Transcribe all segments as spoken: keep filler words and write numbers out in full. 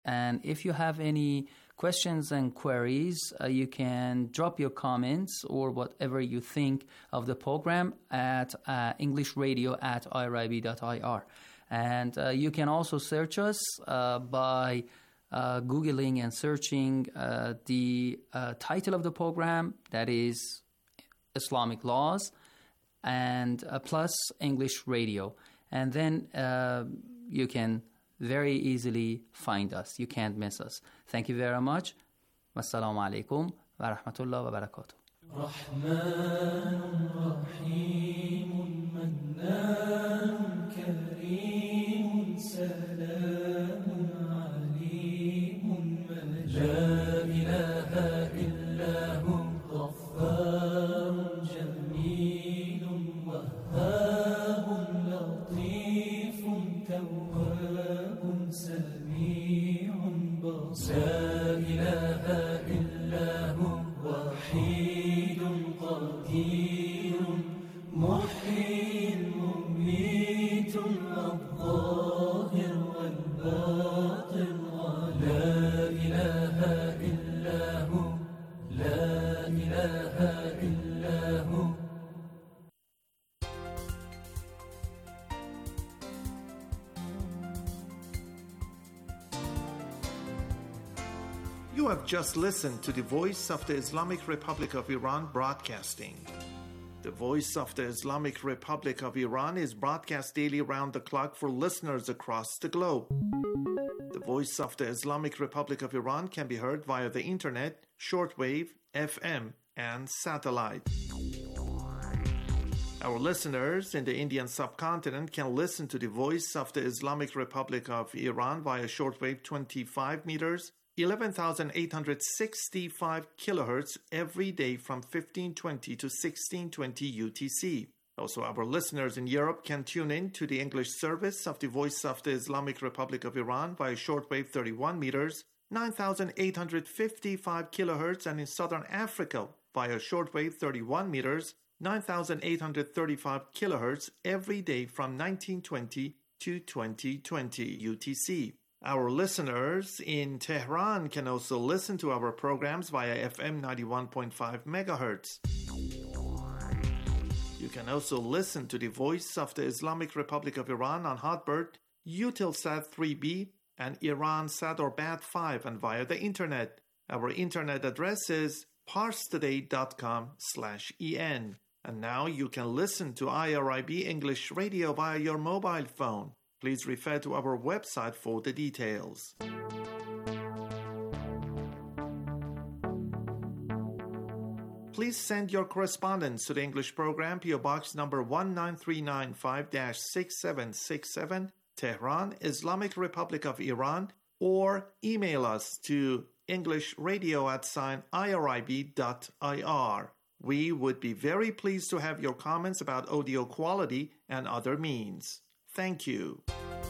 And if you have any questions and queries, uh, you can drop your comments or whatever you think of the program at uh, English Radio at I R I B dot I R. And uh, you can also search us uh, by uh, Googling and searching uh, the uh, title of the program, that is Islamic Laws, and uh, plus English Radio. And then uh, you can very easily find us. You can't miss us. Thank you very much. Wassalamu alaikum wa rahmatullah wa barakatuh. رحمن رحيم منان كريم سلام عليم مجيد لا إله إلا هو غفار جميل وهاب لطيف تواب سميع بصير لا إله إلا هو وحيد قدير محيي مميت الظاهر والباطن لا إله إلا هو لا إله إلا هو. You have just listened to the Voice of the Islamic Republic of Iran broadcasting. The Voice of the Islamic Republic of Iran is broadcast daily round the clock for listeners across the globe. The Voice of the Islamic Republic of Iran can be heard via the internet, shortwave, F M, and satellite. Our listeners in the Indian subcontinent can listen to the Voice of the Islamic Republic of Iran via shortwave twenty-five meters, eleven thousand eight hundred sixty-five kilohertz every day from fifteen twenty to sixteen twenty U T C. Also, our listeners in Europe can tune in to the English service of the Voice of the Islamic Republic of Iran via shortwave thirty-one meters, nine thousand eight hundred fifty-five kilohertz, and in Southern Africa via shortwave thirty-one meters, nine thousand eight hundred thirty-five kilohertz every day from nineteen twenty to twenty twenty U T C. Our listeners in Tehran can also listen to our programs via F M ninety-one point five megahertz. You can also listen to the Voice of the Islamic Republic of Iran on Hotbird, Eutelsat three B, and Iransat or Bat five, and via the internet. Our internet address is parstoday.com slash en. And now you can listen to I R I B English Radio via your mobile phone. Please refer to our website for the details. Please send your correspondence to the English program, P O Box number one nine three nine five six seven six seven, Tehran, Islamic Republic of Iran, or email us to englishradio at sign irib dot ir. We would be very pleased to have your comments about audio quality and other means. Thank you.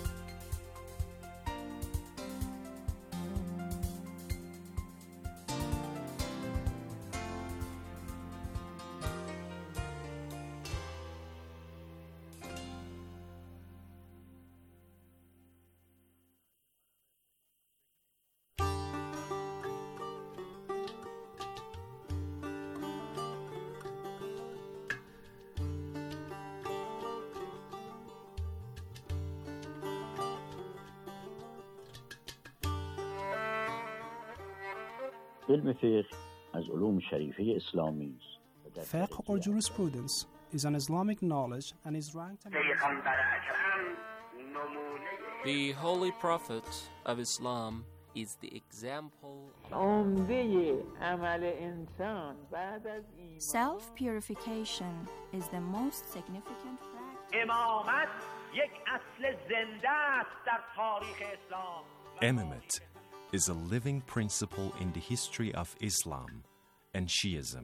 علم فقه از علوم شریفه اسلامی است. Fiqh or jurisprudence is an Islamic knowledge and is ranked among The Holy Prophet of Islam is the example Self-purification is the most significant practice. Imamate is a living principle in the history of Islam and Shiism.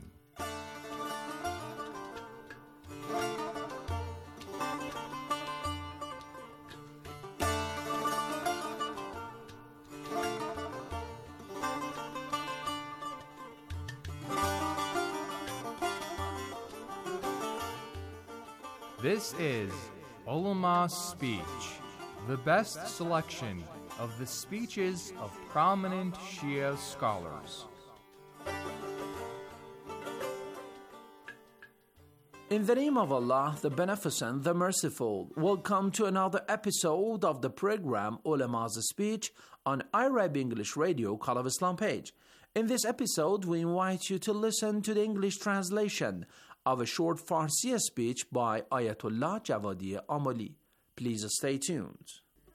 This is Ulama Speech, the best selection of the speeches of prominent Shia scholars. In the name of Allah, the Beneficent, the Merciful, welcome to another episode of the program Ulama's Speech on iRabi English Radio Call of Islam page. In this episode, we invite you to listen to the English translation of a short Farsi speech by Ayatollah Javadi Amoli. Please stay tuned.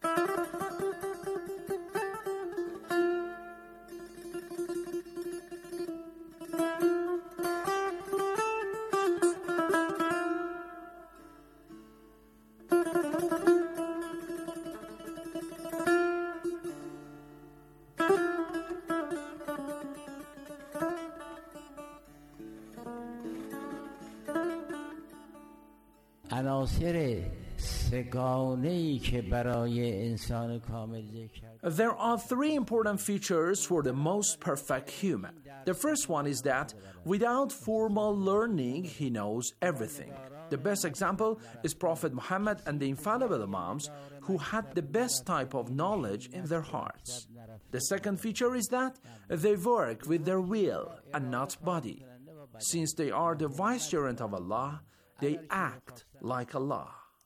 There are three important features for the most perfect human. The first one is that without formal learning, he knows everything. The best example is Prophet Muhammad and the infallible Imams, who had the best type of knowledge in their hearts. The second feature is that they work with their will and not body. Since they are the vicegerent of Allah, they act like Allah.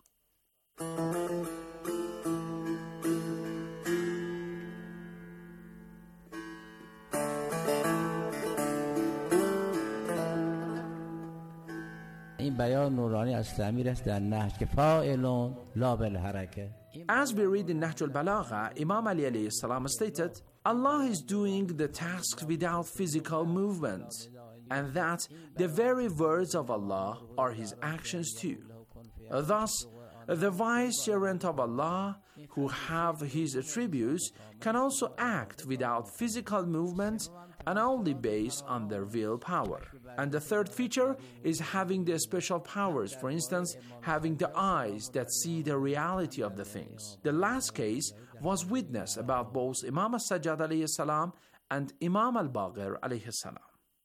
As we read in Nahj al-Balagha, Imam Ali alayhi salam stated, Allah is doing the tasks without physical movement, and that the very words of Allah are His actions too. Thus, the vicegerent of Allah, who have His attributes, can also act without physical movement and only based on their willpower. And the third feature is having the special powers, for instance, having the eyes that see the reality of the things. The last case was witnessed about both Imam al-Sajjad alayhi salam and Imam al-Baqir alayhi salam.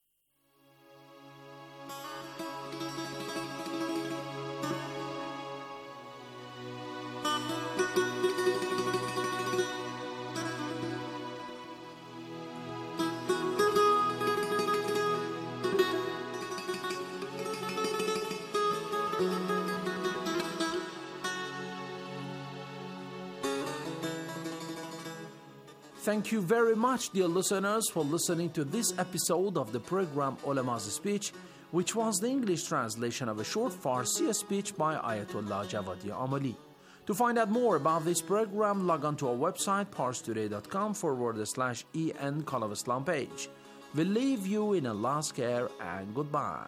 Thank you very much, dear listeners, for listening to this episode of the program Ulama's Speech, which was the English translation of a short Farsi speech by Ayatollah Javadi Amoli. To find out more about this program, log on to our website, parstoday.com forward slash en Call of Islam page. We leave you in Allah's care and goodbye.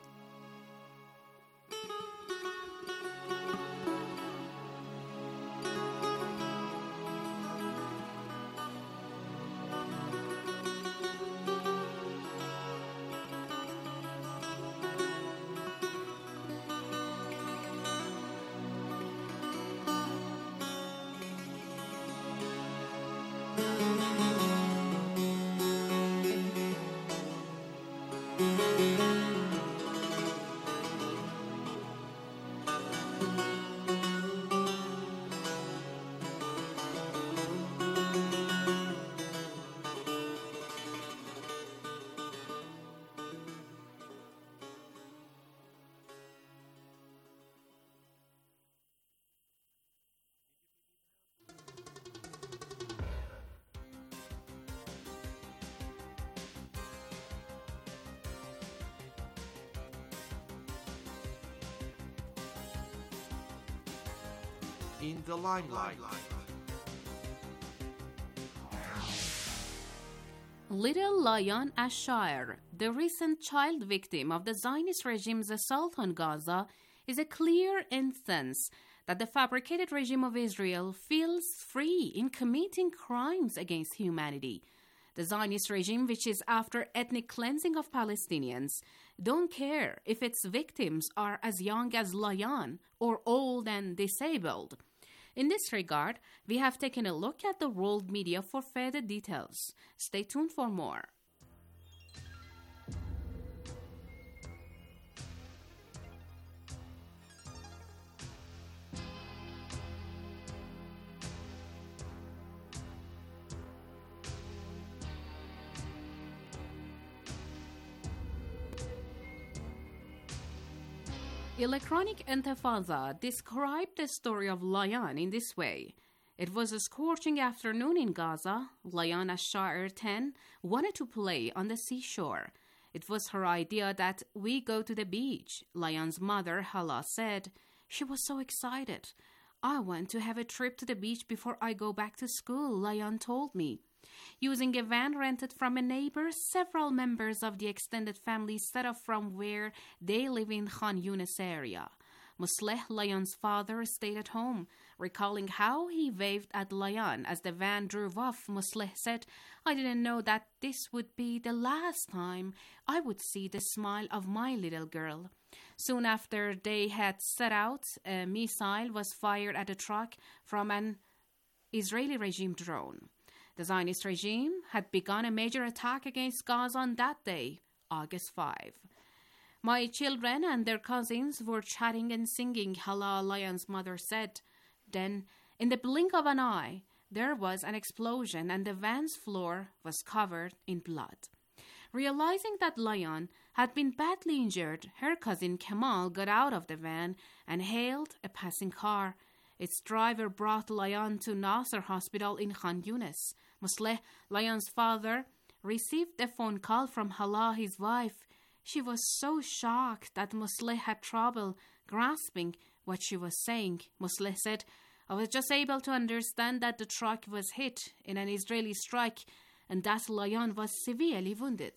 In the limelight. Little Lion Ashire, the recent child victim of the Zionist regime's assault on Gaza, is a clear instance that the fabricated regime of Israel feels free in committing crimes against humanity. The Zionist regime, which is after ethnic cleansing of Palestinians, don't care if its victims are as young as Lion or old and disabled. In this regard, we have taken a look at the world media for further details. Stay tuned for more. Electronic Intifada described the story of Layan in this way. It was a scorching afternoon in Gaza. Layan Ash-Sha'ir ten wanted to play on the seashore. It was her idea that we go to the beach. Layan's mother, Hala, said she was so excited. I want to have a trip to the beach before I go back to school, Layan told me. Using a van rented from a neighbor, several members of the extended family set off from where they live in Khan Yunis area. Musleh, Layan's father, stayed at home. Recalling how he waved at Layan as the van drove off, Musleh said, I didn't know that this would be the last time I would see the smile of my little girl. Soon after they had set out, a missile was fired at a truck from an Israeli regime drone. The Zionist regime had begun a major attack against Gaza on that day, August fifth. My children and their cousins were chatting and singing, Hala, Layan's mother said. Then, in the blink of an eye, there was an explosion and the van's floor was covered in blood. Realizing that Layan had been badly injured, her cousin Kemal got out of the van and hailed a passing car. Its driver brought Layan to Nasser Hospital in Khan Yunis. Musleh, Layan's father, received a phone call from Hala, his wife. She was so shocked that Musleh had trouble grasping what she was saying. Musleh said, I was just able to understand that the truck was hit in an Israeli strike and that Layan was severely wounded.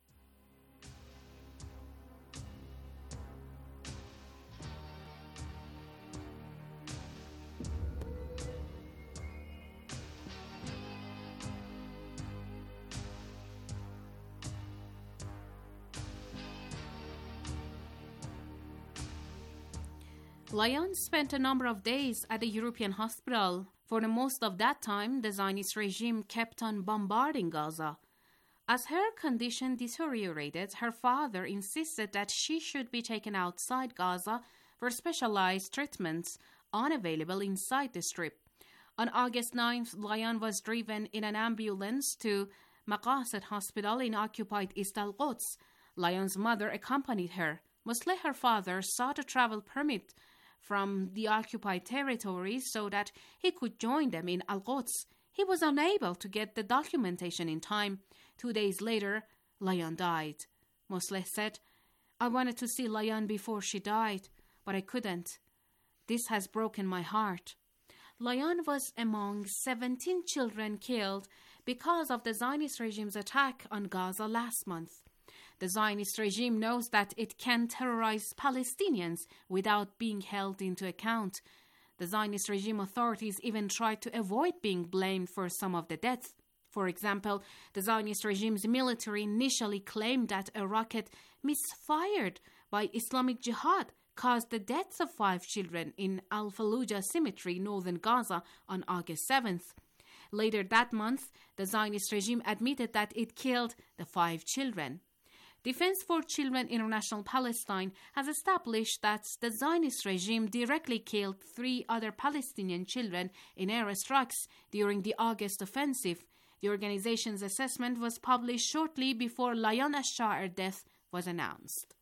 Layan spent a number of days at a European hospital. For the most of that time, the Zionist regime kept on bombarding Gaza. As her condition deteriorated, her father insisted that she should be taken outside Gaza for specialized treatments unavailable inside the Strip. On August ninth, Layan was driven in an ambulance to Maqasid Hospital in occupied East Al-Quds. Layan's mother accompanied her. Musleh, her father, sought a travel permit from the occupied territories so that he could join them in Al-Quds. He was unable to get the documentation in time. Two days later, Layan died. Musleh said, I wanted to see Layan before she died, but I couldn't. This has broken my heart. Layan was among seventeen children killed because of the Zionist regime's attack on Gaza last month. The Zionist regime knows that it can terrorize Palestinians without being held into account. The Zionist regime authorities even tried to avoid being blamed for some of the deaths. For example, the Zionist regime's military initially claimed that a rocket misfired by Islamic Jihad caused the deaths of five children in Al-Fallujah Cemetery, northern Gaza, on August seventh. Later that month, the Zionist regime admitted that it killed the five children. Defense for Children International Palestine has established that the Zionist regime directly killed three other Palestinian children in airstrikes during the August offensive. The organization's assessment was published shortly before Layan Ash-Sha'ir death was announced.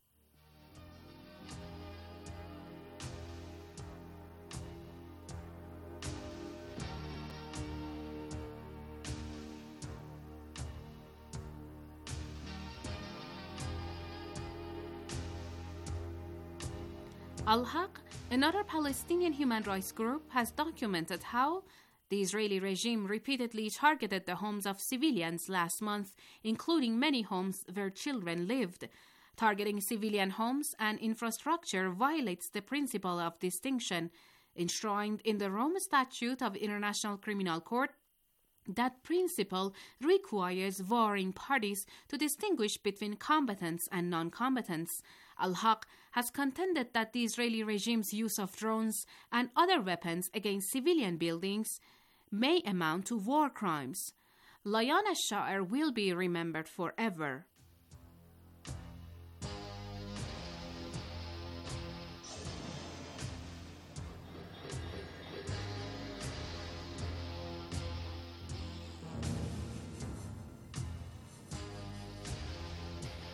Al-Haq, another Palestinian human rights group, has documented how the Israeli regime repeatedly targeted the homes of civilians last month, including many homes where children lived. Targeting civilian homes and infrastructure violates the principle of distinction enshrined in the Rome Statute of International Criminal Court. That principle requires warring parties to distinguish between combatants and non-combatants. Al-Haq has contended that the Israeli regime's use of drones and other weapons against civilian buildings may amount to war crimes. Layan Ash-Sha'ir will be remembered forever.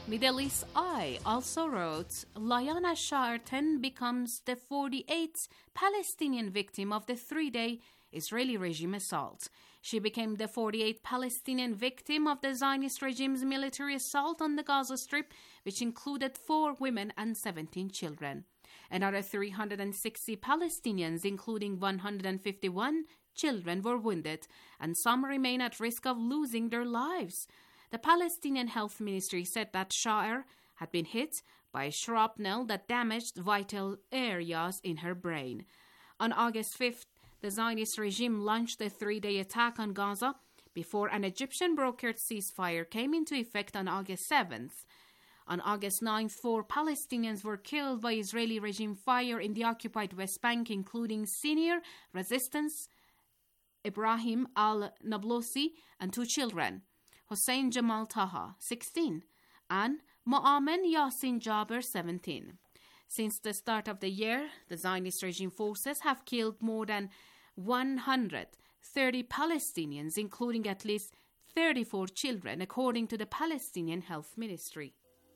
Middle East Eye also wrote, Layan Ashar ten becomes the forty-eighth Palestinian victim of the three-day Israeli regime assault. She became the forty-eighth Palestinian victim of the Zionist regime's military assault on the Gaza Strip, which included four women and seventeen children. Another three hundred sixty Palestinians, including one hundred fifty-one children, were wounded, and some remain at risk of losing their lives. The Palestinian Health Ministry said that Sha'ar had been hit by a shrapnel that damaged vital areas in her brain. On August fifth, the Zionist regime launched a three-day attack on Gaza before an Egyptian-brokered ceasefire came into effect on August seventh. On August ninth, four Palestinians were killed by Israeli regime fire in the occupied West Bank, including senior resistance Ibrahim al-Nablusi and two children, Hussein Jamal Taha, sixteen, and Mu'amen Yassin Jaber, seventeen. Since the start of the year, the Zionist regime forces have killed more than one hundred thirty Palestinians, including at least thirty-four children, according to the Palestinian Health Ministry.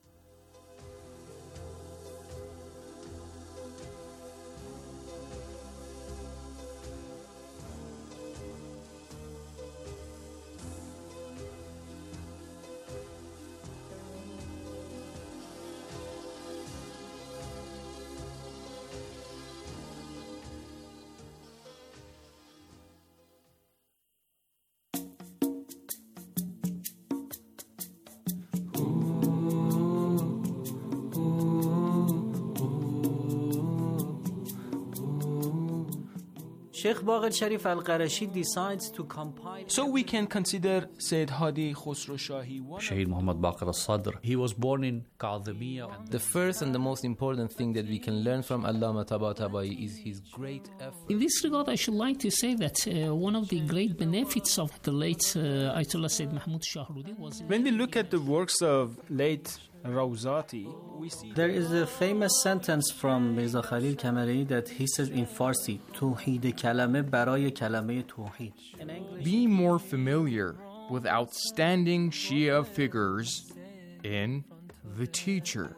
Sheikh Baqir Sharif Al-Qarashi decides to compile. So we can consider Sayyid Hadi Khosrow Shahi. Shaheed Muhammad Baqir al-Sadr. He was born in Kadhimiya. The first and the most important thing that we can learn from Allama Tabatabai is his great effort. In this regard, I should like to say that uh, one of the great benefits of the late uh, Ayatollah Sayyid Mahmoud Shahrudi was... When we look at the works of late Rawzati, we see... There is a famous sentence from Mirza Khalil Kamari that he says in Farsi, Tawheed kalame baraye kalame tawheed. Be more familiar with outstanding Shia figures in The Teacher.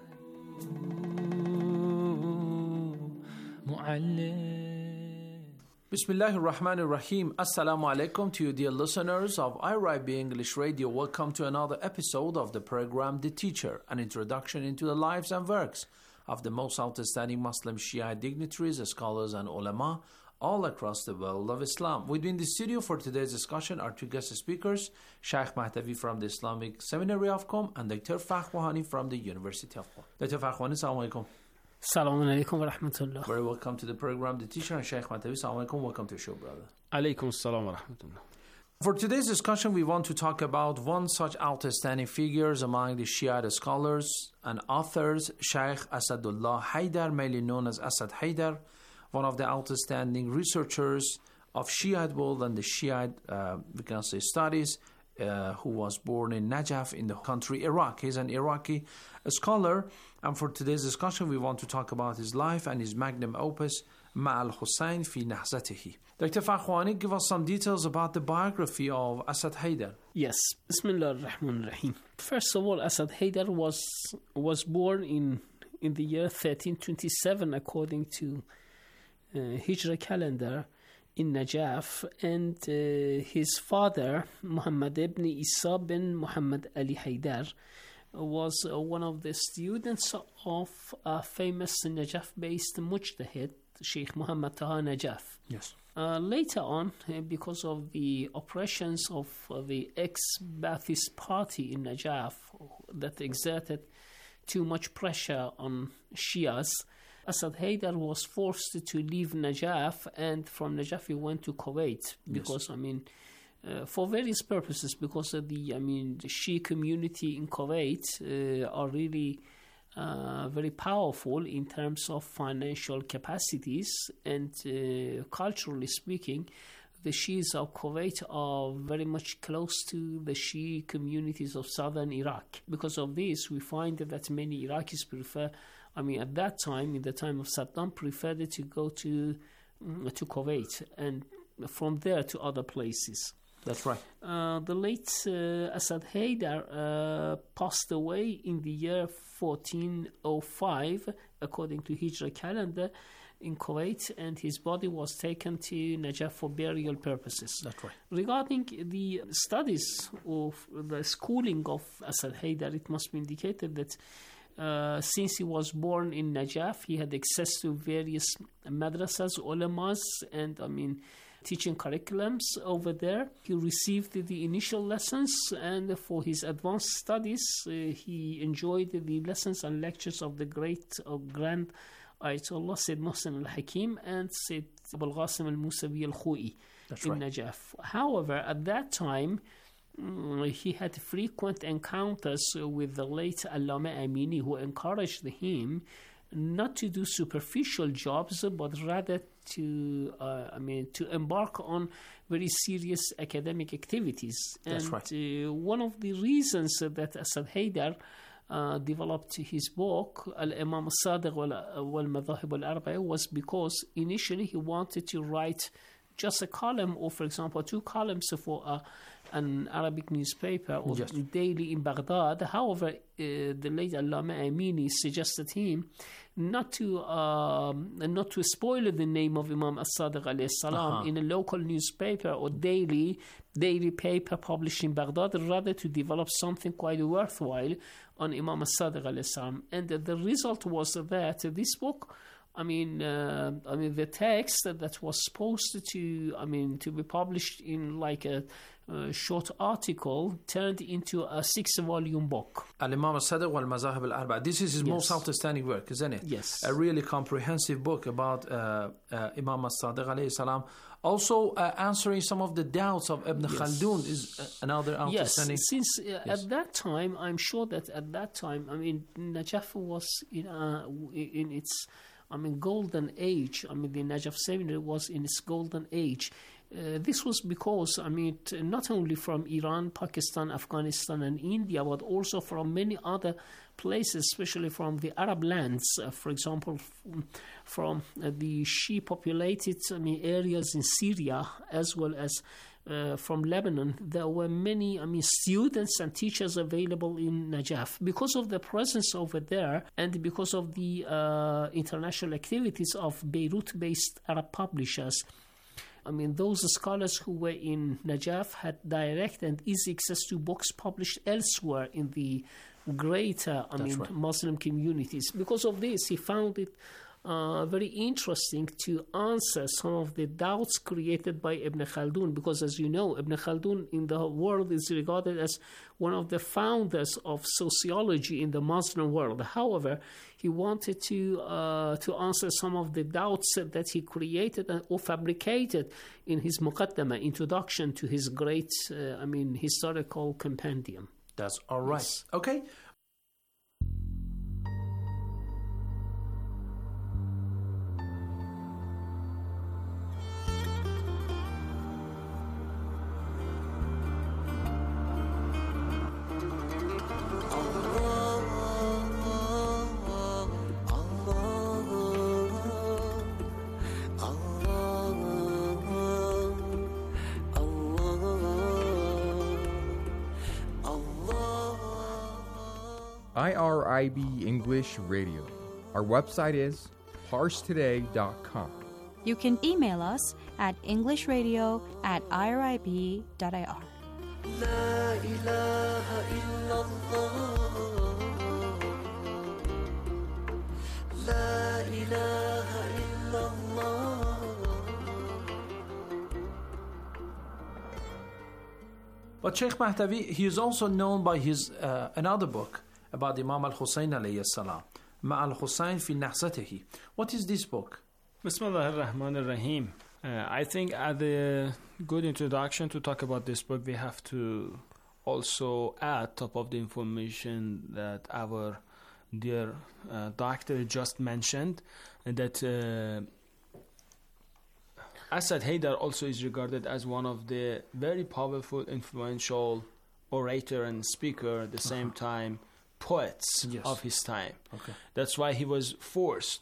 Bismillahir Rahmanir Rahim. Assalamu alaikum to you, dear listeners of I R I B English Radio. Welcome to another episode of the program The Teacher, an introduction into the lives and works of the most outstanding Muslim Shia dignitaries, scholars, and ulama all across the world of Islam. Within the studio for today's discussion are two guest speakers, Sheikh Mahtavi from the Islamic Seminary of Qom and Doctor Fakhwani from the University of Qom. Doctor Fakhwani, assalamu alaikum. Assalamu alaikum wa rahmatullah. Very welcome to the program, The Teacher, and Sheikh Mahtavi. Assalamu alaikum. Welcome to the show, brother. Alaikum assalam wa rahmatullah. For today's discussion, we want to talk about one such outstanding figures among the Shia scholars and authors, Sheikh Asadullah Haidar, mainly known as Asad Haidar, one of the outstanding researchers of Shiite world and the Shiite, uh, we can say, studies, uh, who was born in Najaf in the country Iraq. He's an Iraqi scholar, and for today's discussion, we want to talk about his life and his magnum opus, Ma'al Hussein fi Nahzatihi. Doctor Fakhwani, give us some details about the biography of Asad Haidar. Yes, Bismillah ar-Rahman ar-Rahim. First of all, Asad Haidar was was born in in the year thirteen twenty-seven, according to uh, Hijra calendar, in Najaf, and uh, his father, Muhammad ibn Isa bin Muhammad Ali Haidar, was uh, one of the students of a famous Najaf-based mujtahid, Sheikh Muhammad Taha Najaf. Yes. Uh, later on, uh, because of the oppressions of uh, the ex-Ba'athist party in Najaf that exerted too much pressure on Shias, Asad Haidar was forced to leave Najaf, and from Najaf he went to Kuwait because, yes. I mean, uh, for various purposes, because of the, I mean, the Shia community in Kuwait uh, are really uh, very powerful in terms of financial capacities, and uh, culturally speaking, the Shias of Kuwait are very much close to the Shia communities of southern Iraq. Because of this, we find that many Iraqis prefer, I mean, at that time, in the time of Saddam, preferred to go to, to Kuwait and from there to other places. That's right. Uh, the late uh, Asad Haider uh, passed away in the year fourteen oh five, according to Hijra calendar, in Kuwait, and his body was taken to Najaf for burial purposes. That's right. Regarding the studies of the schooling of Asad Haider, it must be indicated that uh, since he was born in Najaf, he had access to various madrasas, ulamas, and I mean teaching curriculums over there. He received the initial lessons, and for his advanced studies, uh, he enjoyed the lessons and lectures of the great or grand Ayatollah Sayyid Mohsen al-Hakim and Sayyid Abul Qasim al-Musawi al-Khoi in right. Najaf. However, at that time, um, he had frequent encounters with the late Allama Amini, who encouraged him not to do superficial jobs, but rather to, uh, I mean, to embark on very serious academic activities. That's and right. uh, one of the reasons that Asad Haider Uh, developed his book Al-Imam al-Sadiq wal-Madhahib al-Arba'a was because initially he wanted to write just a column, or for example two columns for a, an Arabic newspaper or yes. daily in Baghdad. However, uh, the late Allama Amini suggested him not to um, not to spoil the name of Imam al-Sadiq alayhi salam uh-huh. in a local newspaper or daily daily paper published in Baghdad, rather to develop something quite worthwhile on Imam al-Sadiq alayhi salam. And uh, the result was that this book, I mean, uh, I mean, the text that was supposed to, I mean, to be published in like a, a short article turned into a six-volume book. Al-Imam al-Sadiq wal-Mazahib al-Arba'a. This is his yes. most outstanding work, isn't it? Yes. A really comprehensive book about uh, uh, Imam al-Sadiq alayhi salam. Also uh, answering some of the doubts of Ibn yes. Khaldun is uh, another outstanding. Yes, since uh, yes. at that time, I'm sure that at that time, I mean, Najaf was in, uh, in its, I mean, golden age. I mean, the Najaf seminary was in its golden age. Uh, this was because, I mean, t- not only from Iran, Pakistan, Afghanistan, and India, but also from many other places, especially from the Arab lands. Uh, for example, f- from uh, the Shia-populated I mean, areas in Syria, as well as uh, from Lebanon, there were many, I mean, students and teachers available in Najaf. Because of the presence over there, and because of the uh, international activities of Beirut-based Arab publishers, I mean, those scholars who were in Najaf had direct and easy access to books published elsewhere in the greater, I That's mean, right. Muslim communities. Because of this, he found it uh, very interesting to answer some of the doubts created by Ibn Khaldun, because as you know, Ibn Khaldun in the world is regarded as one of the founders of sociology in the Muslim world. However, he wanted to uh, to answer some of the doubts that he created or fabricated in his Muqaddamah, introduction to his great, uh, I mean, historical compendium. That's all right. Yes. Okay. I R I B English Radio. Our website is pars today dot com. You can email us at englishradio at irib dot ir. La ilaha illallah. La ilaha illallah. But Sheikh Mahtavi, he is also known by his uh, another book about Imam al-Hussein alayhi salam, Ma al-Hussein fi nahsatihi. What is this book? Bismillah ar-Rahman ar-Rahim. Uh, I think as a good introduction to talk about this book, we have to also add top of the information that our dear uh, doctor just mentioned, that uh, Asad Haider also is regarded as one of the very powerful, influential orator and speaker at the same uh-huh. time, poets yes. of his time. Okay. That's why he was forced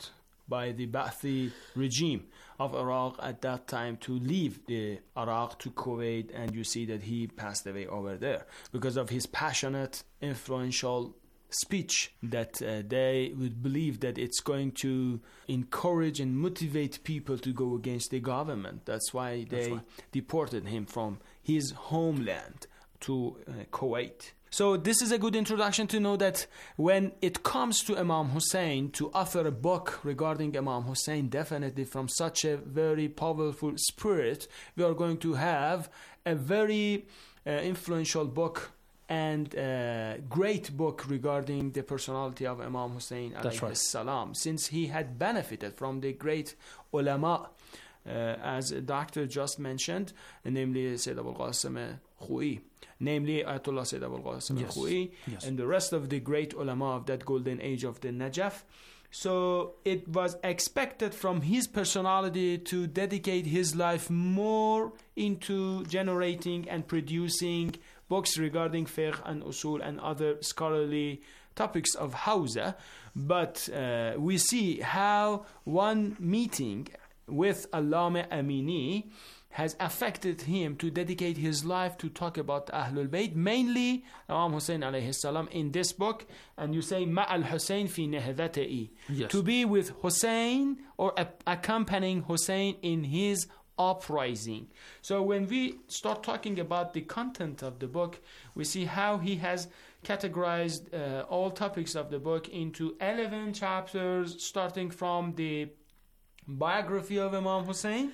by the Ba'athi regime of Iraq at that time to leave the Iraq to Kuwait, and you see that he passed away over there because of his passionate, influential speech that uh, they would believe that it's going to encourage and motivate people to go against the government. That's why they That's right. deported him from his homeland to uh, Kuwait. So this is a good introduction to know that when it comes to Imam Hussein, to author a book regarding Imam Hussein, definitely from such a very powerful spirit, we are going to have a very uh, influential book and uh, great book regarding the personality of Imam Hussein alayhi right. salam, since he had benefited from the great ulama, uh, as the doctor just mentioned, namely Sayyid Abul Qasim Khou'i, namely Ayatollah Sayyid Abul Qasim yes. Khou'i, yes. and the rest of the great ulama of that golden age of the Najaf. So it was expected from his personality to dedicate his life more into generating and producing books regarding fiqh and usul and other scholarly topics of Hawza. But uh, we see how one meeting with Allama Amini has affected him to dedicate his life to talk about Ahlul Bayt, mainly Imam Hussein alayhi salam in this book. And you say Ma'al Hussein fi nahdatihi, yes. to be with Hussein or a- accompanying Hussein in his uprising. So when we start talking about the content of the book, we see how he has categorized uh, all topics of the book into eleven chapters, starting from the biography of Imam Hussein,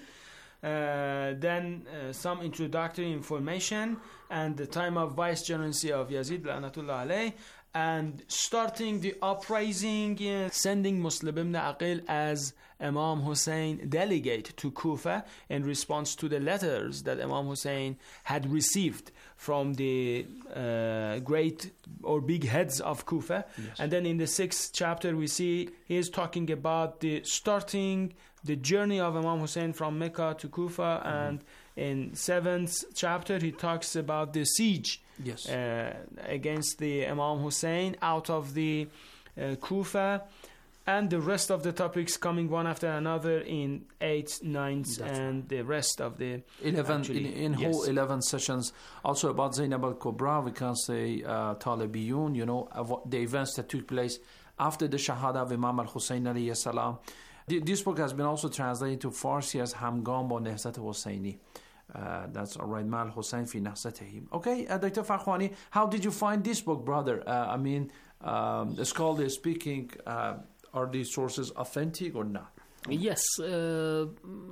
uh, then uh, some introductory information, and the time of vicegerency of Yazid La'natullah alayh, and starting the uprising, uh, sending Muslim ibn Aqil as Imam Hussein delegate to Kufa in response to the letters that Imam Hussein had received from the uh, great or big heads of Kufa. Yes. And then in the sixth chapter we see he is talking about the starting the journey of Imam Hussein from Mecca to Kufa, mm-hmm. and in seventh chapter he talks about the siege yes. uh, against the Imam Hussein out of the uh, Kufa, and the rest of the topics coming one after another in eighth, ninth, That's and right. the rest of the eleven actually, in, in yes. whole eleven sessions. Also about Zainab al-Kubra, we can say uh, Talibiyun, you know, uh, the events that took place after the Shahada of Imam al-Hussein alayhi salam. This book has been also translated to Farsi as Hamgam ba Nehzat Husseini. Uh, that's all right, Mal Hussein fi Nehzatihi. Okay, uh, Doctor Fakhwani, how did you find this book, brother? Uh, I mean, um, the scholar speaking, uh, are these sources authentic or not? Yes. Uh,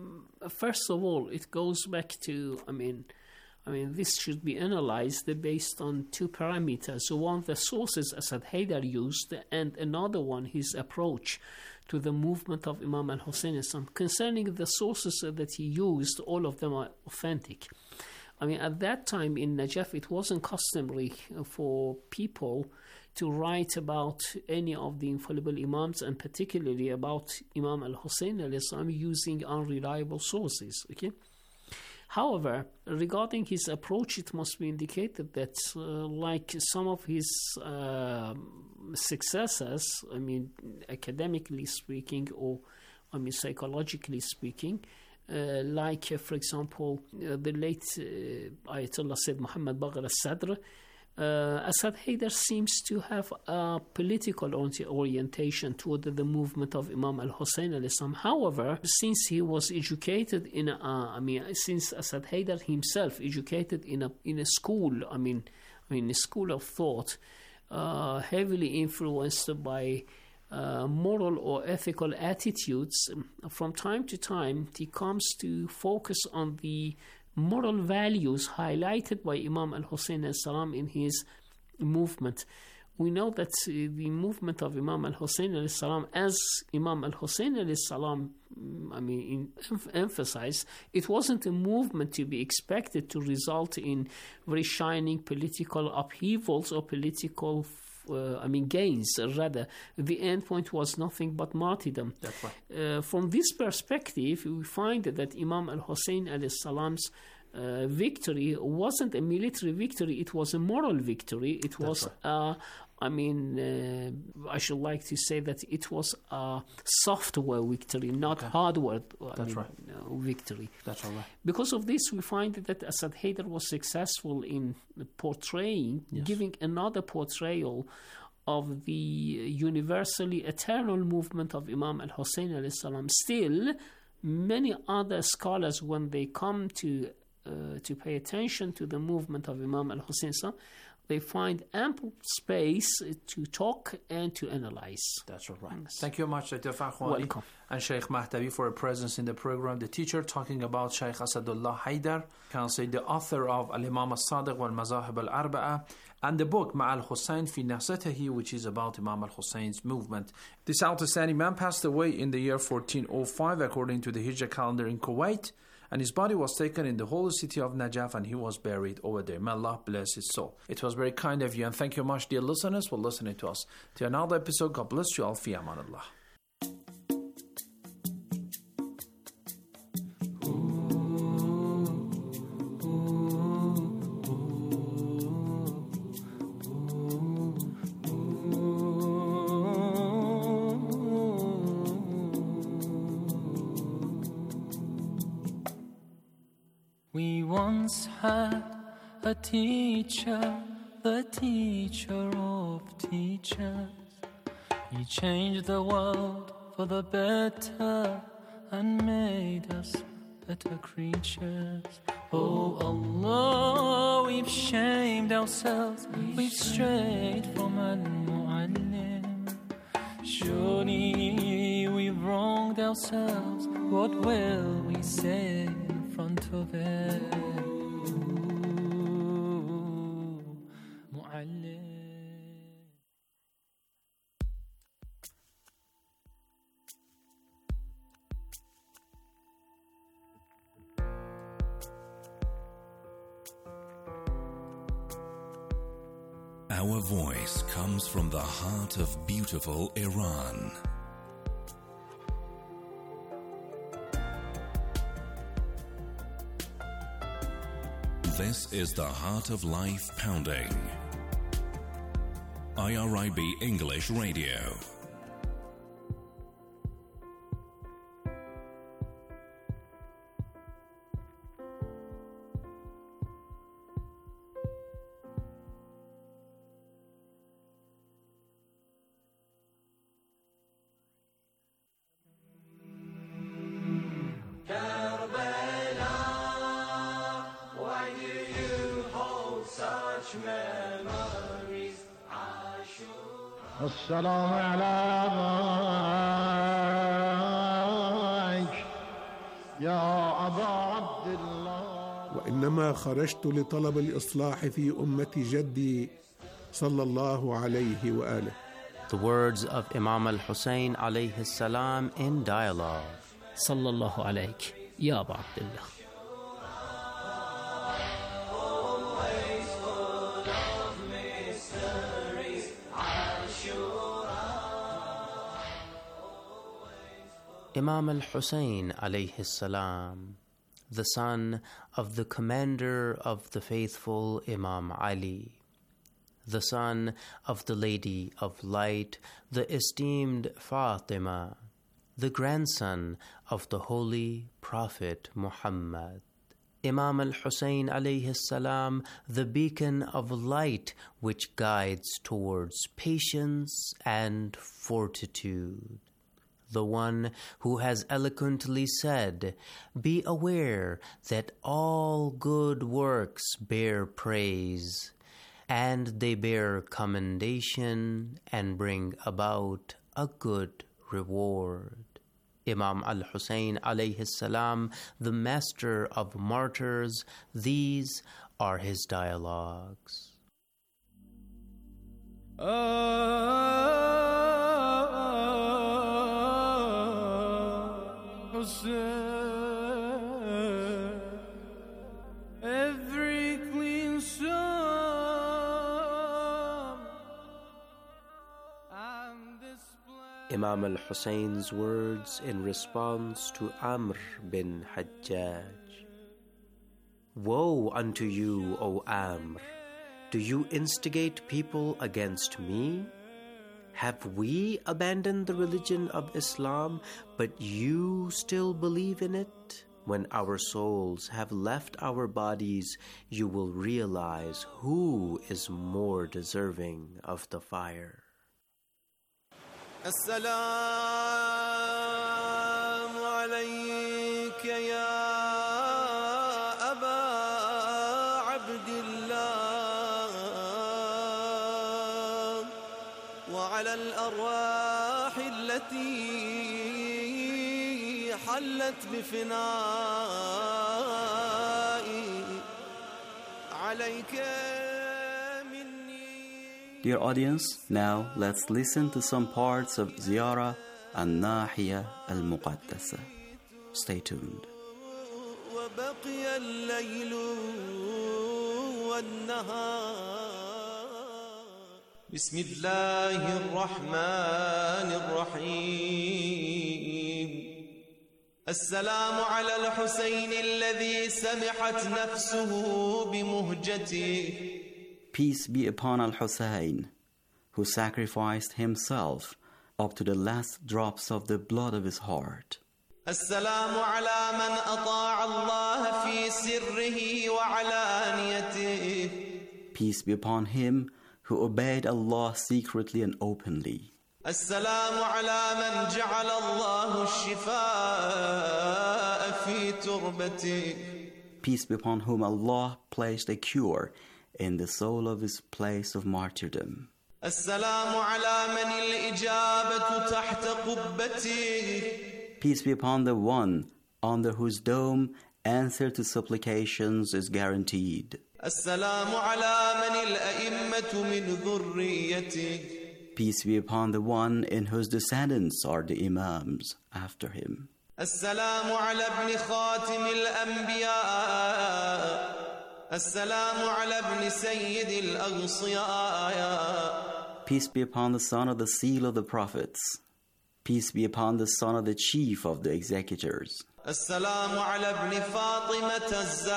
first of all, it goes back to, I mean, I mean, this should be analyzed based on two parameters. One, the sources Asad Haider used, and another one, his approach to the movement of Imam al-Hussein. Concerning the sources that he used, all of them are authentic. I mean, at that time in Najaf, it wasn't customary for people to write about any of the infallible Imams, and particularly about Imam al-Hussein using unreliable sources. Okay. However, regarding his approach, it must be indicated that, uh, like some of his uh, successors, I mean, academically speaking, or I mean, psychologically speaking, uh, like, uh, for example, uh, the late uh, Ayatollah Sayyid Muhammad Baqir al-Sadr, Uh, Asad Haider seems to have a political orientation toward the movement of Imam al-Hussein al-Islam. However, since he was educated in a, uh, I mean, since Asad Haider himself educated in a in a school, I mean, I mean, a school of thought, uh, heavily influenced by uh, moral or ethical attitudes, from time to time he comes to focus on the moral values highlighted by Imam al-Hussein al-Salam in his movement. We know that uh, the movement of Imam al-Hussein al-Salam, as Imam al-Hussein al-Salam, I mean, in, em- emphasized, it wasn't a movement to be expected to result in very shining political upheavals or political Uh, I mean, gains. Rather, the end point was nothing but martyrdom. That's right. Uh, from this perspective, we find that Imam al-Hussein al-Salam's uh, victory wasn't a military victory, it was a moral victory. It was, right. uh, I mean, uh, I should like to say that it was a software victory, not okay. hardware I That's mean, right. uh, victory. That's all right. Because of this, we find that Asad Haider was successful in portraying, yes. giving another portrayal of the universally eternal movement of Imam al-Hussein alayhi salam. Still, many other scholars, when they come to uh, to pay attention to the movement of Imam al-Hussein, they find ample space to talk and to analyze. That's all right. Yes. Thank you very much, Doctor Fakhwani. Welcome. And Sheikh Mahdavi for a presence in the program. The teacher talking about Sheikh Asadullah Haider, can say the author of Al-Imam al-Sadiq wal-Mazahib al-Arba'a, and the book Ma'al Hussein fi Nahsatihi, which is about Imam al-Hussein's movement. This outstanding man passed away in the year fourteen oh five according to the Hijra calendar in Kuwait, and his body was taken in the holy city of Najaf and he was buried over there. May Allah bless his soul. It was very kind of you, and thank you much, dear listeners, for listening to us. To another episode, God bless you all. Fi amanallah. We once had a teacher, the teacher of teachers. He changed the world for the better and made us better creatures. Oh Allah, we've shamed ourselves, we've strayed from Al-Mu'allim. Surely we've wronged ourselves, what will we say in front of it? Our voice comes from the heart of beautiful Iran. This is the Heart of Life Pounding. I R I B English Radio. السلام عليك يا أبا عبد الله. وإنما خرجت لطلب الإصلاح في أمة جدي صلى الله عليه وآله. The words of Imam al-Hussein alayhi salam in dialogue. Sallallahu alayk ya Aba Abdullah. Imam al-Hussein alayhi salam, the son of the commander of the faithful Imam Ali, the son of the Lady of Light, the esteemed Fatima, the grandson of the Holy Prophet Muhammad. Imam al-Hussein alayhi salam, the beacon of light which guides towards patience and fortitude. The one who has eloquently said, "Be aware that all good works bear praise, and they bear commendation and bring about a good reward." Imam al-Hussein alayhi salam, the master of martyrs, these are his dialogues. Every clean psalm and display. Imam al-Hussein's words in response to Amr bin Hajjaj. Woe unto you, O Amr! Do you instigate people against me? Have we abandoned the religion of Islam, but you still believe in it? When our souls have left our bodies, you will realize who is more deserving of the fire. السلام عليك يا أبا عبد الله وعلى الأرواح التي حلت بفنائي عليك. Dear audience, now let's listen to some parts of Ziyara al-Nahiya al-Muqaddasa. Stay tuned. وبقي الليل والنهار بسم الله الرحمن الرحيم السلام على الحسين الذي سمحت نفسه بمهجته. Peace be upon Al-Hussein, who sacrificed himself up to the last drops of the blood of his heart. السلام على من أطاع الله في سره وعلانيته. Peace be upon him who obeyed Allah secretly and openly. السلام على من جعل الله الشفاء في تربته. Peace be upon whom Allah placed a cure in the soul of his place of martyrdom. السلام على من الإجابة تحت قبته. Peace be upon the one under whose dome answer to supplications is guaranteed. السلام على من الأئمة من ذريته. Peace be upon the one in whose descendants are the imams after him. السلام على ابن خاتم الأنبياء. السلام على ابن سيد الأغصياء. Peace be upon the son of the seal of the prophets. Peace be upon the son of the chief of the executors. السلام على ابن فاطمة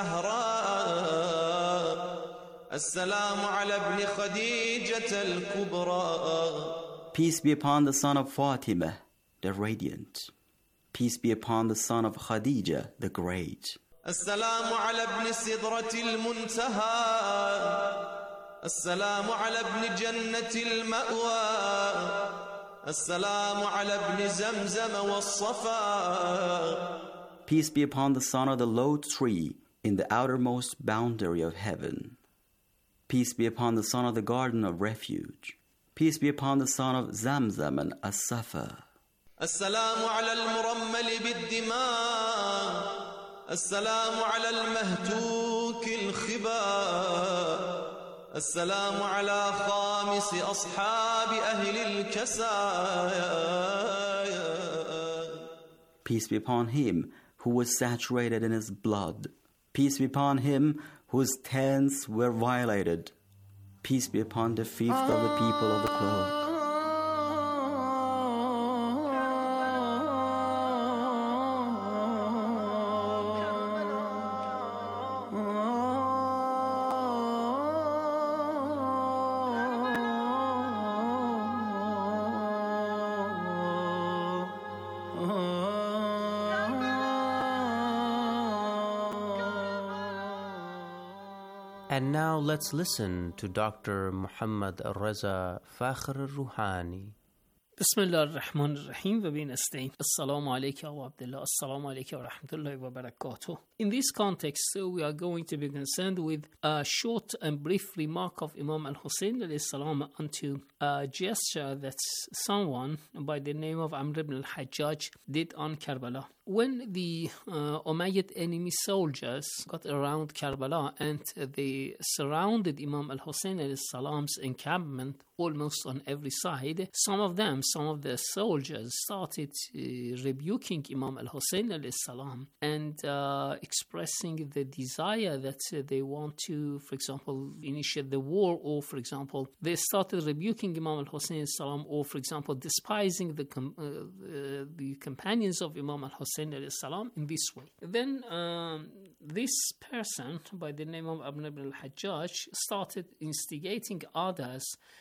الزهراء. السلام على ابن خديجة الكبرى. Peace be upon the son of Fatima, the radiant. Peace be upon the son of Khadija, the great. السلام على ابن سدرة المنتهى. السلام على ابن جنة المأوى. السلام على ابن زمزم والصفا. Peace be upon the son of the low tree in the outermost boundary of heaven. Peace be upon the son of the garden of refuge. Peace be upon the son of Zamzam and As-Safa. السلام على المرمل بالدماء. السلام على المهتوك الخباء. السلام على خامس أصحاب أهل الكسايا. Peace be upon him who was saturated in his blood. Peace be upon him whose tents were violated. Peace be upon the fifth of the people of the cloak. And now let's listen to Doctor Muhammad Reza Fakhr al-Ruhani. بسم الله الرحمن الرحیم و بین استعین. السلام علیکم و عبدالله. السلام علیکم و رحمت الله و barakatuh. In this context, uh, we are going to be concerned with a short and brief remark of Imam al-Hussein alayhi salam onto a gesture that someone by the name of Amr ibn al-Hajjaj did on Karbala. When the uh, Umayyad enemy soldiers got around Karbala and they surrounded Imam al-Hussein alayhi salam's encampment almost on every side, some of them, some of the soldiers started uh, rebuking Imam al-Hussein alayhi salam, and uh, expressing the desire that uh, they want to, for example, initiate the war, or, for example, they started rebuking Imam al-Hussein salam, or, for example, despising the com- uh, uh, the companions of Imam al-Hussein salam in this way. Then um, this person, by the name of Ibn ibn al-Hajjaj, started instigating others,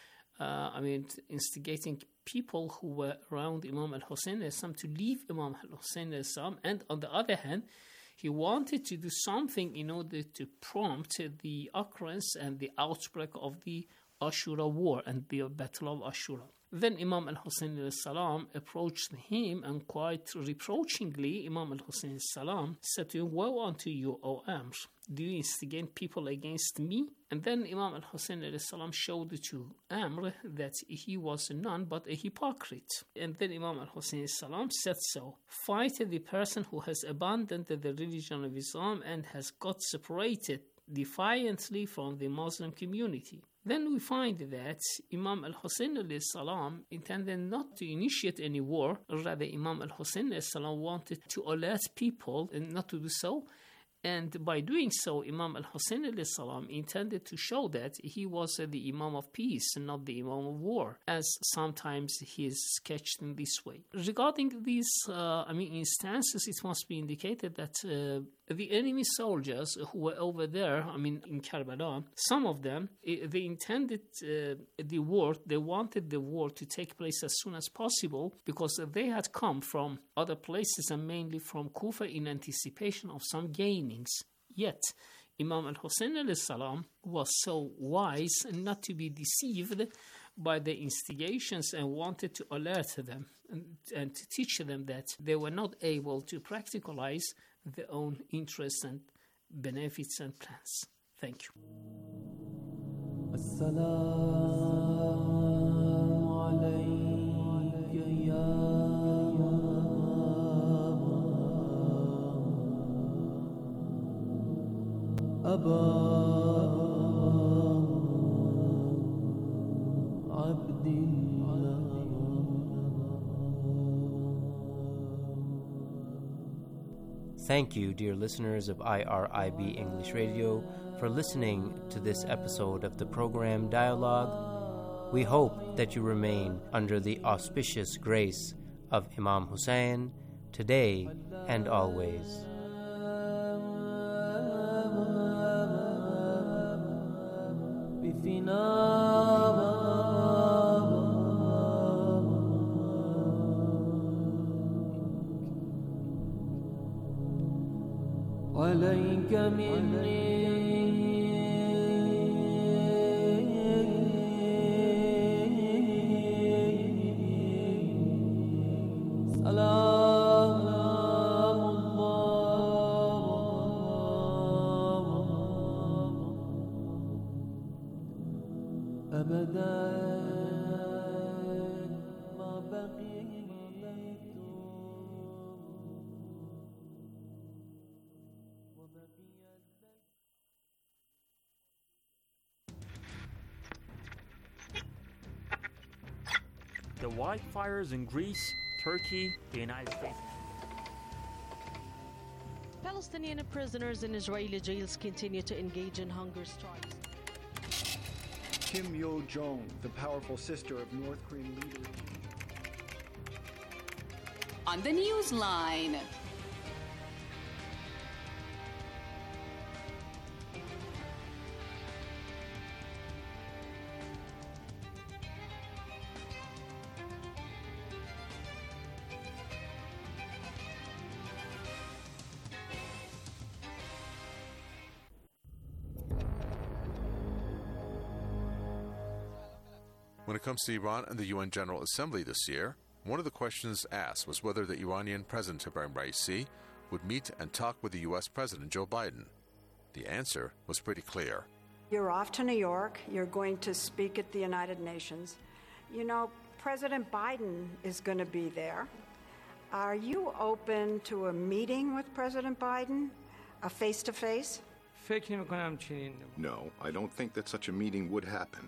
uh, I mean, instigating people who were around Imam al-Hussein to leave Imam al-Hussein, and on the other hand, he wanted to do something in order to prompt the occurrence and the outbreak of the Ashura war and the Battle of Ashura. Then Imam al-Hussein salam approached him, and quite reproachingly, Imam al-Hussein salam said to him, "Woe unto you, O Amr! Do you instigate people against me?" And then Imam al-Hussein salam showed to Amr that he was none but a hypocrite. And then Imam al-Hussein salam said, "So, fight the person who has abandoned the religion of Islam and has got separated defiantly from the Muslim community." Then we find that Imam al-Hussein salam intended not to initiate any war, rather Imam al-Hussein salam wanted to alert people and not to do so. And by doing so, Imam al-Hussein salam intended to show that he was uh, the Imam of peace and not the Imam of war, as sometimes he is sketched in this way. Regarding these, uh, I mean, instances, it must be indicated that uh, the enemy soldiers who were over there, I mean, in Karbala, some of them, they intended uh, the war, they wanted the war to take place as soon as possible, because they had come from other places and mainly from Kufa in anticipation of some gaining. Yet, Imam al-Hussein salam was so wise not to be deceived by the instigations and wanted to alert them and, and to teach them that they were not able to practicalize their own interests and benefits and plans. Thank you. أبا عبد Thank you, dear listeners of I R I B English Radio, for listening to this episode of the program Dialogue. We hope that you remain under the auspicious grace of Imam Hussein today and always. عليك مني سلام الله أبدا ما بقيت. The wildfires in Greece, Turkey, the United States. Palestinian prisoners in Israeli jails continue to engage in hunger strikes. Kim Yo-jong, the powerful sister of North Korean leader. On the Newsline. When it comes to Iran and the U N General Assembly this year, one of the questions asked was whether the Iranian President Ibrahim Raisi would meet and talk with the U S President Joe Biden. The answer was pretty clear. You're off to New York. You're going to speak at the United Nations. You know, President Biden is going to be there. Are you open to a meeting with President Biden, a face-to-face? No, I don't think that such a meeting would happen.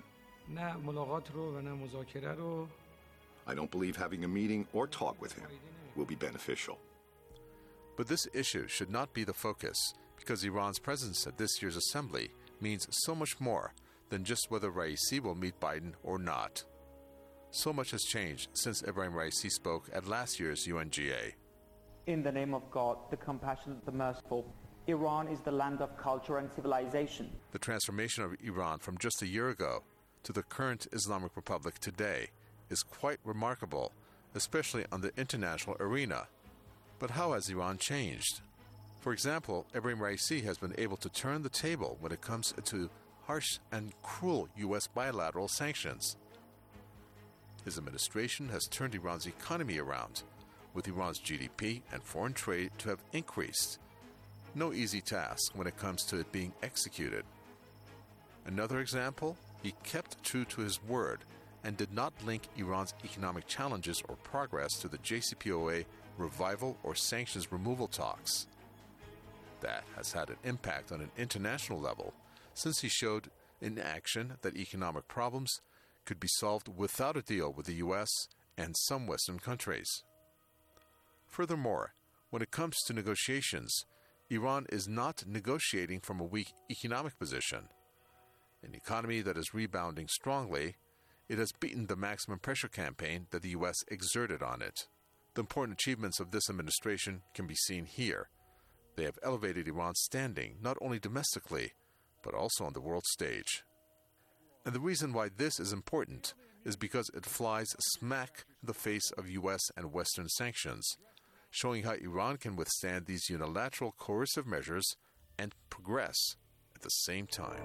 I don't believe having a meeting or talk with him will be beneficial. But this issue should not be the focus, because Iran's presence at this year's assembly means so much more than just whether Raisi will meet Biden or not. So much has changed since Ebrahim Raisi spoke at last year's U N G A. In the name of God, the compassionate, the merciful, Iran is the land of culture and civilization. The transformation of Iran from just a year ago to the current Islamic Republic today is quite remarkable, especially on the international arena. But how has Iran changed? For example, Ebrahim Raisi has been able to turn the table when it comes to harsh and cruel U S bilateral sanctions. His administration has turned Iran's economy around, with Iran's G D P and foreign trade to have increased. No easy task when it comes to it being executed. Another example, he kept true to his word and did not link Iran's economic challenges or progress to the J C P O A revival or sanctions removal talks. That has had an impact on an international level, since he showed in action that economic problems could be solved without a deal with the U S and some Western countries. Furthermore, when it comes to negotiations, Iran is not negotiating from a weak economic position. An economy that is rebounding strongly, it has beaten the maximum pressure campaign that the U S exerted on it. The important achievements of this administration can be seen here. They have elevated Iran's standing not only domestically, but also on the world stage. And the reason why this is important is because it flies smack in the face of U S and Western sanctions, showing how Iran can withstand these unilateral coercive measures and progress at the same time.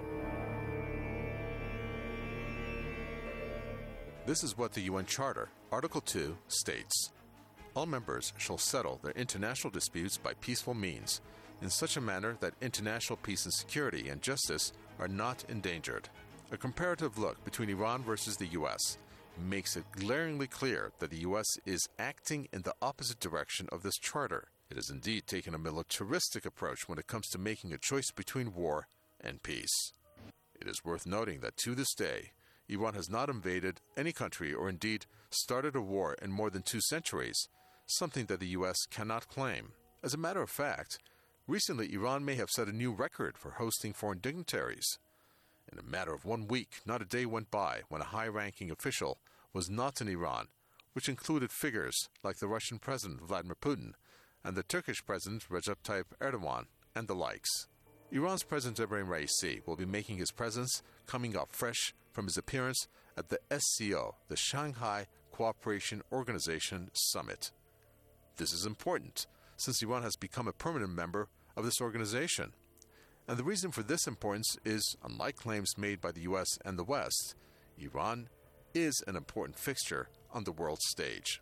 This is what the U N Charter, Article two, states. All members shall settle their international disputes by peaceful means, in such a manner that international peace and security and justice are not endangered. A comparative look between Iran versus the U S makes it glaringly clear that the U S is acting in the opposite direction of this charter. It has indeed taken a militaristic approach when it comes to making a choice between war and peace. It is worth noting that to this day, Iran has not invaded any country or indeed started a war in more than two centuries, something that the U S cannot claim. As a matter of fact, recently Iran may have set a new record for hosting foreign dignitaries. In a matter of one week, not a day went by when a high-ranking official was not in Iran, which included figures like the Russian President Vladimir Putin and the Turkish President Recep Tayyip Erdogan and the likes. Iran's President Ebrahim Raisi will be making his presence coming up fresh from his appearance at the S C O, the Shanghai Cooperation Organization Summit. This is important, since Iran has become a permanent member of this organization. And the reason for this importance is, unlike claims made by the U S and the West, Iran is an important fixture on the world stage.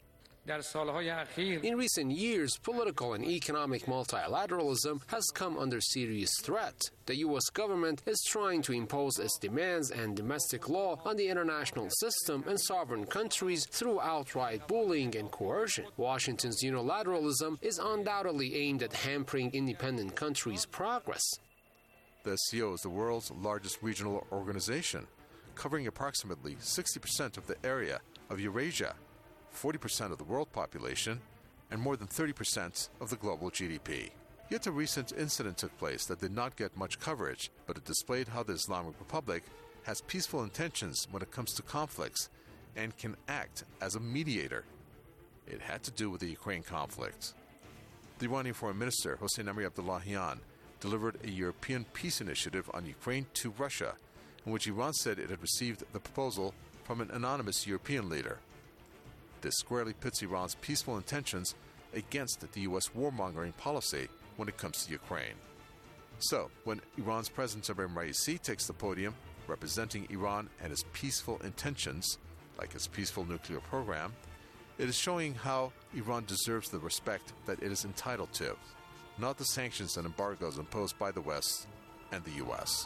In recent years, political and economic multilateralism has come under serious threat. The U S government is trying to impose its demands and domestic law on the international system and sovereign countries through outright bullying and coercion. Washington's unilateralism is undoubtedly aimed at hampering independent countries' progress. The S C O is the world's largest regional organization, covering approximately sixty percent of the area of Eurasia, forty percent of the world population, and more than thirty percent of the global G D P. Yet a recent incident took place that did not get much coverage, but it displayed how the Islamic Republic has peaceful intentions when it comes to conflicts and can act as a mediator. It had to do with the Ukraine conflict. The Iranian Foreign Minister, Hossein Amir-Abdollahian, delivered a European peace initiative on Ukraine to Russia, in which Iran said it had received the proposal from an anonymous European leader. This squarely pits Iran's peaceful intentions against the U S warmongering policy when it comes to Ukraine. So, when Iran's President Ebrahim Raisi takes the podium representing Iran and its peaceful intentions, like its peaceful nuclear program, it is showing how Iran deserves the respect that it is entitled to, not the sanctions and embargoes imposed by the West and the U S.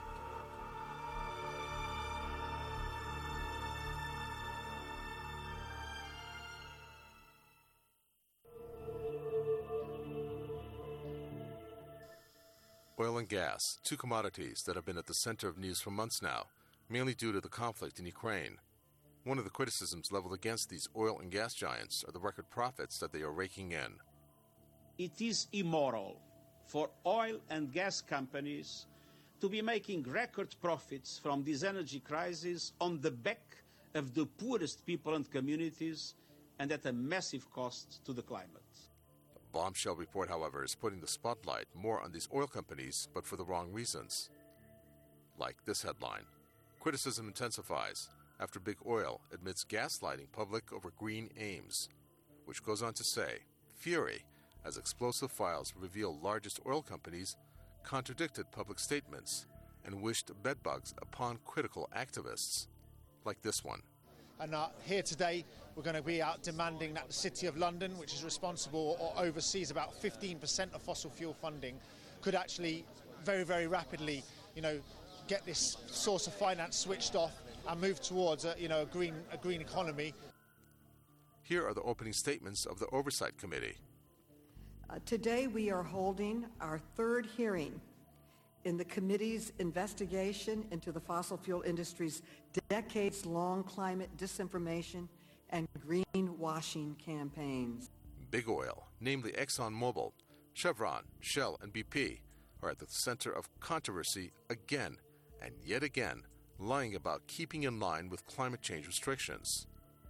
Oil and gas, two commodities that have been at the center of news for months now, mainly due to the conflict in Ukraine. One of the criticisms leveled against these oil and gas giants are the record profits that they are raking in. it is immoral for oil and gas companies to be making record profits from this energy crisis on the back of the poorest people and communities and at a massive cost to the climate. The bombshell report, however, is putting the spotlight more on these oil companies, but for the wrong reasons. Like this headline, criticism intensifies after Big Oil admits gaslighting public over green aims, which goes on to say, fury, as explosive files reveal largest oil companies contradicted public statements and wished bedbugs upon critical activists, like this one. And uh, here today, we're going to be out demanding that the City of London, which is responsible or oversees about fifteen percent of fossil fuel funding, could actually very, very rapidly, you know, get this source of finance switched off and move towards a, you know, a green, a green economy. Here are the opening statements of the Oversight Committee. Uh, today we are holding our third hearing in the committee's investigation into the fossil fuel industry's decades-long climate disinformation and greenwashing campaigns. Big Oil, namely ExxonMobil, Chevron, Shell, and B P, are at the center of controversy again and yet again, lying about keeping in line with climate change restrictions.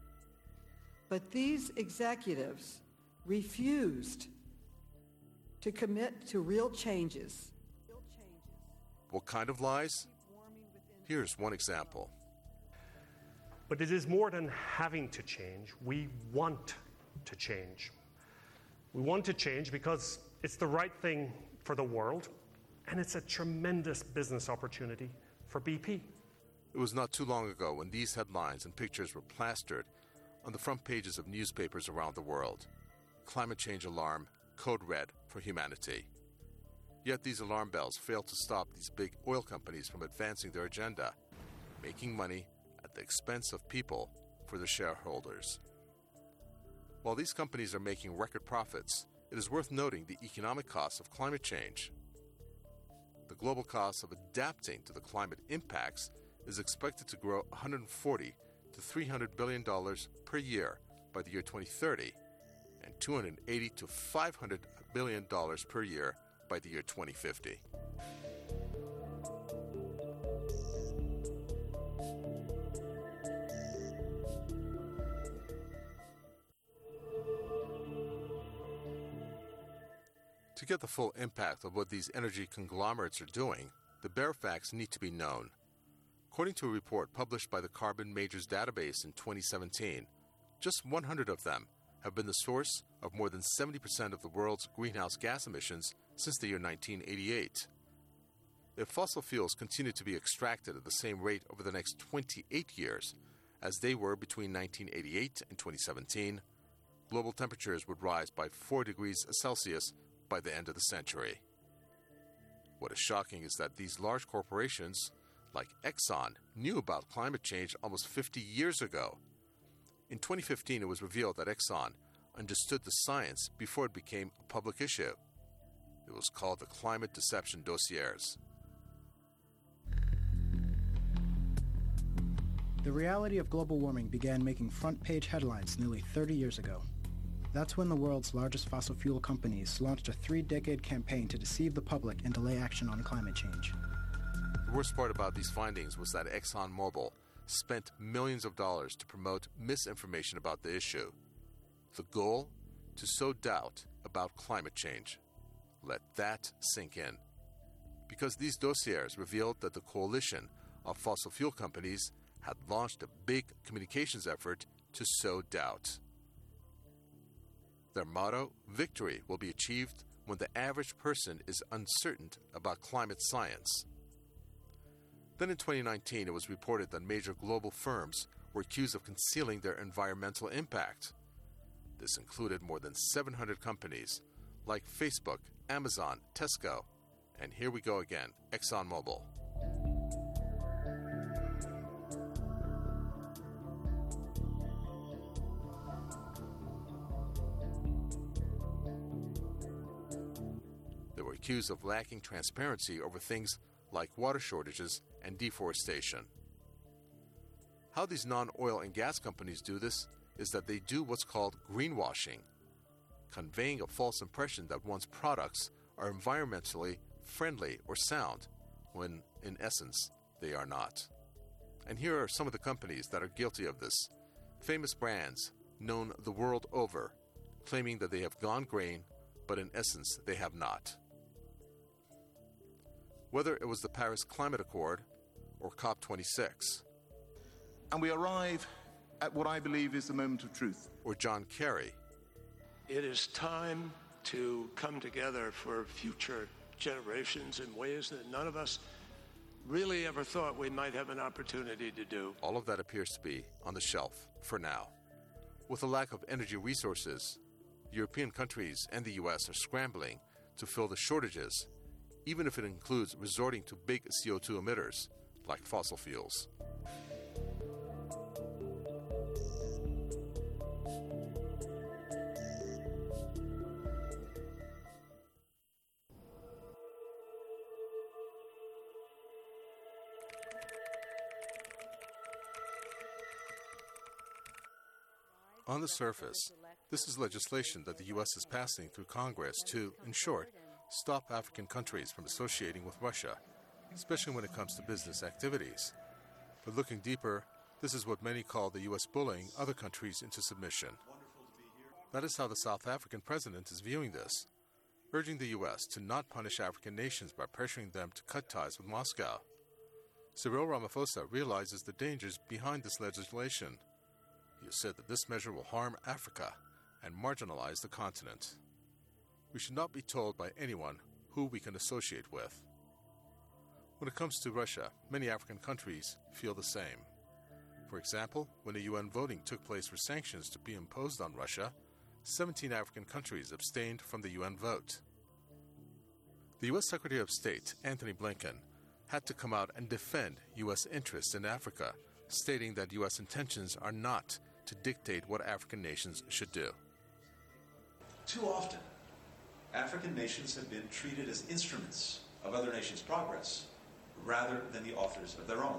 But these executives refused to commit to real changes. What kind of lies? Here's one example. But it is more than having to change. We want to change. We want to change because it's the right thing for the world, and it's a tremendous business opportunity for B P. It was not too long ago when these headlines and pictures were plastered on the front pages of newspapers around the world. Climate change alarm, code red for humanity. Yet these alarm bells fail to stop these big oil companies from advancing their agenda, making money at the expense of people for their shareholders. While these companies are making record profits, it is worth noting the economic costs of climate change. The global cost of adapting to the climate impacts is expected to grow one hundred forty to three hundred billion dollars per year by the year twenty thirty and two hundred eighty to five hundred billion dollars per year by the year twenty fifty. To get the full impact of what these energy conglomerates are doing, the bare facts need to be known. According to a report published by the Carbon Majors Database in twenty seventeen, just one hundred of them have been the source of more than seventy percent of the world's greenhouse gas emissions since the year nineteen eighty-eight. If fossil fuels continue to be extracted at the same rate over the next twenty-eight years as they were between nineteen eighty-eight and twenty seventeen, global temperatures would rise by four degrees Celsius by the end of the century. What is shocking is that these large corporations, like Exxon, knew about climate change almost fifty years ago. In twenty fifteen, it was revealed that Exxon understood the science before it became a public issue. It was called the Climate Deception Dossiers. The reality of global warming began making front-page headlines nearly thirty years ago. That's when the world's largest fossil fuel companies launched a three-decade campaign to deceive the public and delay action on climate change. The worst part about these findings was that ExxonMobil spent millions of dollars to promote misinformation about the issue. The goal? To sow doubt about climate change. Let that sink in. Because these dossiers revealed that the coalition of fossil fuel companies had launched a big communications effort to sow doubt. Their motto, victory will be achieved when the average person is uncertain about climate science. Then in twenty nineteen, it was reported that major global firms were accused of concealing their environmental impact. This included more than seven hundred companies, like Facebook, Amazon, Tesco, and here we go again, ExxonMobil. They were accused of lacking transparency over things like water shortages and deforestation. How these non-oil and gas companies do this is that they do what's called greenwashing. conveying a false impression that one's products are environmentally friendly or sound, when, in essence, they are not. And here are some of the companies that are guilty of this. Famous brands, known the world over, claiming that they have gone green, but in essence, they have not. Whether it was the Paris Climate Accord or COP twenty-six. And we arrive at what I believe is the moment of truth. Or John Kerry. It is time to come together for future generations in ways that none of us really ever thought we might have an opportunity to do. All of that appears to be on the shelf for now. With a lack of energy resources, European countries and the U S are scrambling to fill the shortages, even if it includes resorting to big C O two emitters like fossil fuels. On the surface, this is legislation that the U S is passing through Congress to, in short, stop African countries from associating with Russia, especially when it comes to business activities. But looking deeper, this is what many call the U S bullying other countries into submission. That is how the South African president is viewing this, urging the U S to not punish African nations by pressuring them to cut ties with Moscow. Cyril Ramaphosa realizes the dangers behind this legislation. He has said that this measure will harm Africa and marginalize the continent. We should not be told by anyone who we can associate with. When it comes to Russia, many African countries feel the same. For example, when a U N voting took place for sanctions to be imposed on Russia, seventeen African countries abstained from the U N vote. The U S Secretary of State, Antony Blinken, had to come out and defend U S interests in Africa, stating that U S intentions are not to dictate what African nations should do. Too often, African nations have been treated as instruments of other nations' progress rather than the authors of their own.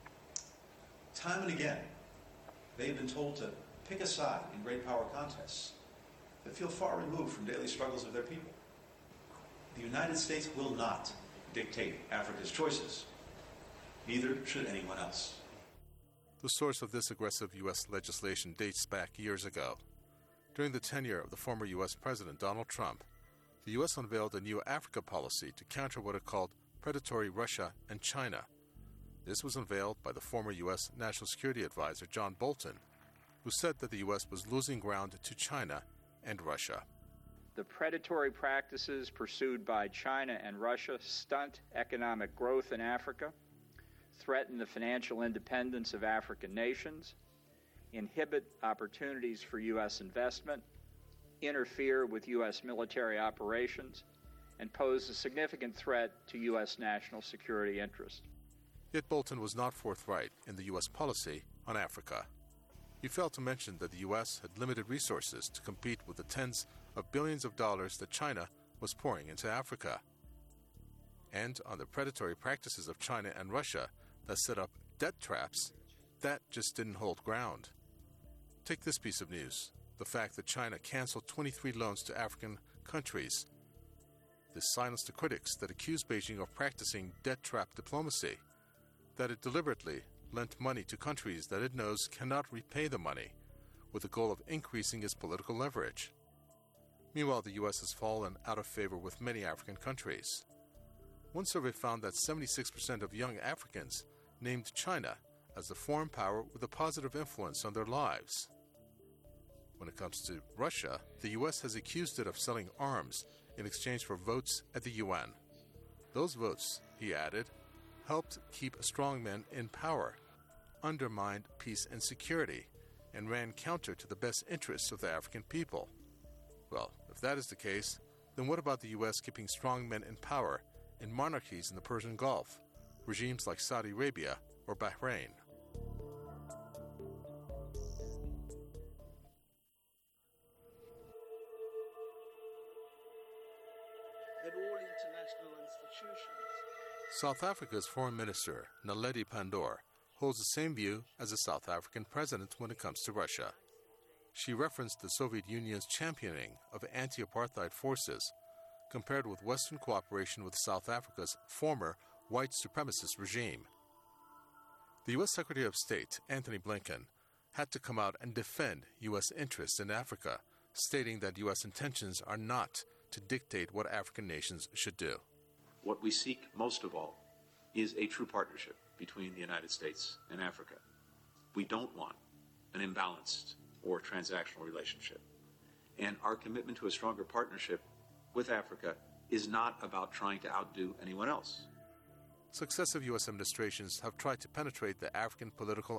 Time and again, they have been told to pick a side in great power contests that feel far removed from daily struggles of their people. The United States will not dictate Africa's choices. Neither should anyone else. The source of this aggressive U S legislation dates back years ago. During the tenure of the former U S President Donald Trump, the U S unveiled a new Africa policy to counter what it called predatory Russia and China. This was unveiled by the former U S National Security Advisor John Bolton, who said that the U S was losing ground to China and Russia. The predatory practices pursued by China and Russia stunt economic growth in Africa, threaten the financial independence of African nations, inhibit opportunities for U S investment, interfere with U S military operations, and pose a significant threat to U S national security interests. Yet Bolton was not forthright in the U S policy on Africa. He failed to mention that the U S had limited resources to compete with the tens of billions of dollars that China was pouring into Africa. And on the predatory practices of China and Russia that set up debt traps, that just didn't hold ground. Take this piece of news, the fact that China canceled twenty-three loans to African countries. This silenced the critics that accused Beijing of practicing debt trap diplomacy, that it deliberately lent money to countries that it knows cannot repay the money, with the goal of increasing its political leverage. Meanwhile, the U S has fallen out of favor with many African countries. One survey found that seventy-six percent of young Africans named China as the foreign power with a positive influence on their lives. When it comes to Russia, the U S has accused it of selling arms in exchange for votes at the U N. Those votes, he added, helped keep strongmen in power, undermined peace and security, and ran counter to the best interests of the African people. Well, if that is the case, then what about the U S keeping strongmen in power in monarchies in the Persian Gulf, regimes like Saudi Arabia or Bahrain? At all international institutions. South Africa's Foreign Minister, Naledi Pandor, holds the same view as the South African president when it comes to Russia. She referenced the Soviet Union's championing of anti-apartheid forces, compared with Western cooperation with South Africa's former white supremacist regime. The U S Secretary of State, Antony Blinken, had to come out and defend U S interests in Africa, stating that U S intentions are not to dictate what African nations should do. What we seek most of all is a true partnership between the United States and Africa. We don't want an imbalanced or transactional relationship. And our commitment to a stronger partnership with Africa is not about trying to outdo anyone else. Successive U S administrations have tried to penetrate the African political